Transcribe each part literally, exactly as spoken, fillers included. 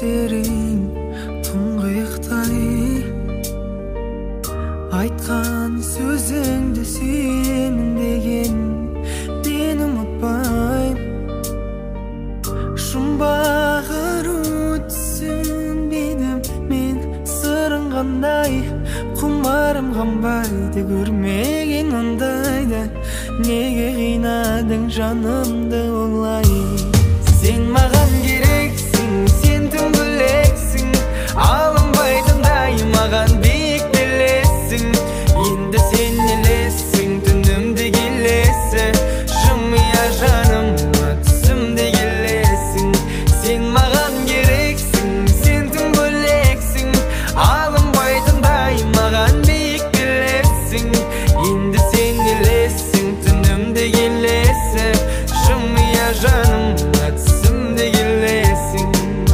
көздерің тұңғиықтай, айтқан сөзіңді сүйемін деген мен ұмытпайм. Жұмбағы түсін менім, мен сырың қандай, құмарым қанбайды көрмеген ондайды. Неге қинадың жанымды олай? Сен маған керексің, сен түңгілексің, алынбайтындай маған биік белесің. Енді сен елессің, түнімде келесі, жымия жаныма түсімде келесің. Сен маған керексің, сен түңгілексің, алынбайтындай маған биік белесің. Енді сен елессің, түнімде келесі, жымия жаныма түсімде келесің.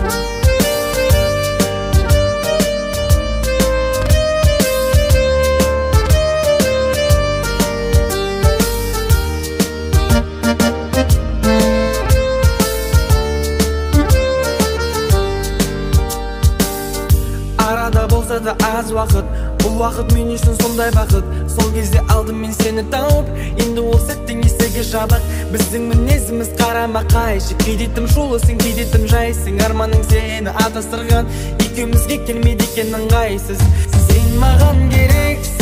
Арада болса да аз уақыт, бұл уақыт мен үшін сондай бақыт. Сол кезде алдым мен сені тауып, енді ол сәттің есігі жабық. Біздің мінезіміз қарама қайшы, кейде тым шулысың, кейде тым жайсың. Арманың сені атастырған, екеумізге келмейді екен ыңғайсыз. Сен маған керексің,